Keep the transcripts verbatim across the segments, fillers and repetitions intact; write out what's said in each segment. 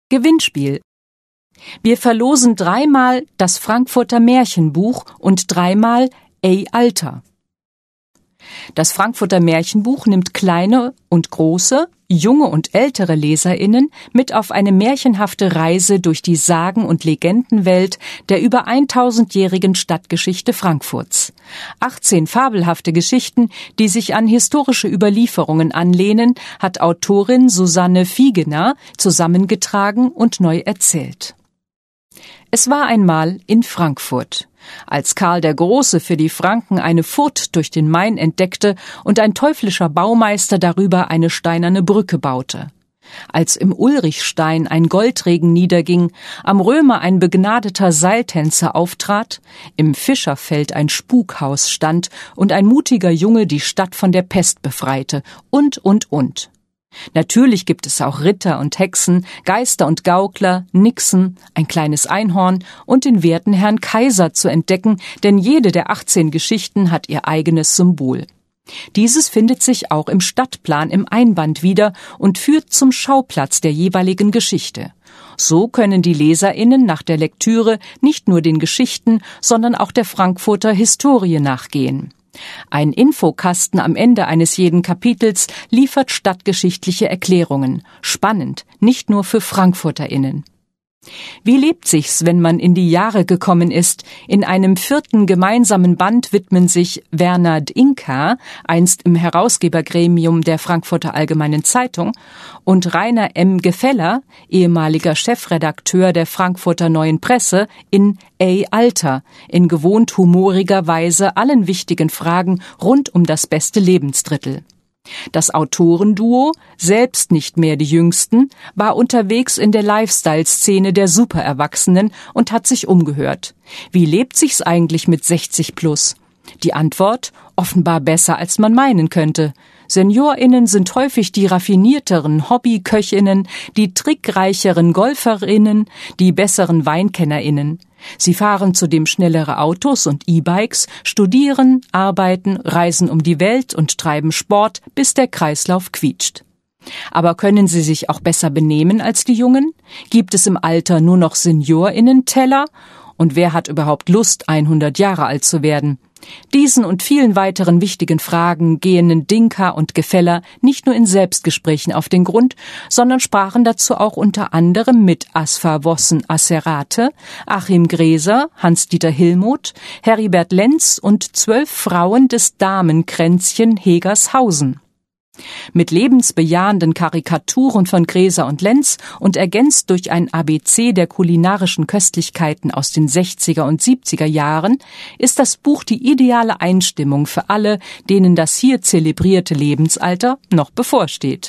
Gewinnspiel. Wir verlosen dreimal das Frankfurter Märchenbuch und dreimal Ey Alter. Das Frankfurter Märchenbuch nimmt kleine und große, junge und ältere LeserInnen mit auf eine märchenhafte Reise durch die Sagen- und Legendenwelt der über tausendjährigen Stadtgeschichte Frankfurts. achtzehn fabelhafte Geschichten, die sich an historische Überlieferungen anlehnen, hat Autorin Susanne Fiegener zusammengetragen und neu erzählt. Es war einmal in Frankfurt. Als Karl der Große für die Franken eine Furt durch den Main entdeckte und ein teuflischer Baumeister darüber eine steinerne Brücke baute. Als im Ulrichstein ein Goldregen niederging, am Römer ein begnadeter Seiltänzer auftrat, im Fischerfeld ein Spukhaus stand und ein mutiger Junge die Stadt von der Pest befreite und, und, und. Natürlich gibt es auch Ritter und Hexen, Geister und Gaukler, Nixen, ein kleines Einhorn und den werten Herrn Kaiser zu entdecken, denn jede der achtzehn Geschichten hat ihr eigenes Symbol. Dieses findet sich auch im Stadtplan im Einband wieder und führt zum Schauplatz der jeweiligen Geschichte. So können die LeserInnen nach der Lektüre nicht nur den Geschichten, sondern auch der Frankfurter Historie nachgehen. Ein Infokasten am Ende eines jeden Kapitels liefert stadtgeschichtliche Erklärungen. Spannend, nicht nur für FrankfurterInnen. Wie lebt sich's, wenn man in die Jahre gekommen ist? In einem vierten gemeinsamen Band widmen sich Werner Dinka, einst im Herausgebergremium der Frankfurter Allgemeinen Zeitung, und Rainer M. Gefeller, ehemaliger Chefredakteur der Frankfurter Neuen Presse, in Ey Alter, in gewohnt humoriger Weise allen wichtigen Fragen rund um das beste Lebensdrittel. Das Autorenduo, selbst nicht mehr die Jüngsten, war unterwegs in der Lifestyle-Szene der Supererwachsenen und hat sich umgehört. Wie lebt sich's eigentlich mit sechzig plus? Die Antwort: offenbar besser, als man meinen könnte. SeniorInnen sind häufig die raffinierteren Hobbyköchinnen, die trickreicheren GolferInnen, die besseren WeinkennerInnen. Sie fahren zudem schnellere Autos und E-Bikes, studieren, arbeiten, reisen um die Welt und treiben Sport, bis der Kreislauf quietscht. Aber können sie sich auch besser benehmen als die Jungen? Gibt es im Alter nur noch SeniorInnen-Teller? Und wer hat überhaupt Lust, hundert Jahre alt zu werden? Diesen und vielen weiteren wichtigen Fragen gehen Dinka und Gefeller nicht nur in Selbstgesprächen auf den Grund, sondern sprachen dazu auch unter anderem mit Asfa Vossen Asserate, Achim Gräser, Hans-Dieter Hillmuth, Heribert Lenz und zwölf Frauen des Damenkränzchen Hegershausen. Mit lebensbejahenden Karikaturen von Gräser und Lenz und ergänzt durch ein A B C der kulinarischen Köstlichkeiten aus den sechziger und siebziger Jahren ist das Buch die ideale Einstimmung für alle, denen das hier zelebrierte Lebensalter noch bevorsteht.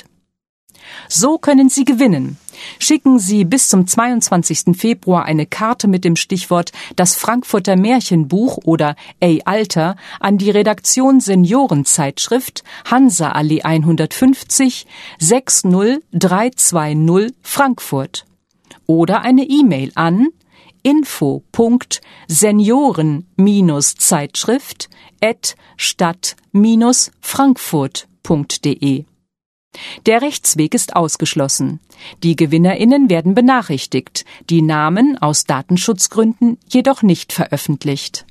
So können Sie gewinnen. Schicken Sie bis zum zweiundzwanzigsten Februar eine Karte mit dem Stichwort Das Frankfurter Märchenbuch oder Ey Alter an die Redaktion Seniorenzeitschrift Hansaallee hundertfünfzig sechs null drei zwei null Frankfurt oder eine E-Mail an info punkt senioren Zeitschrift at stadt frankfurt punkt de. Der Rechtsweg ist ausgeschlossen. Die GewinnerInnen werden benachrichtigt, die Namen aus Datenschutzgründen jedoch nicht veröffentlicht.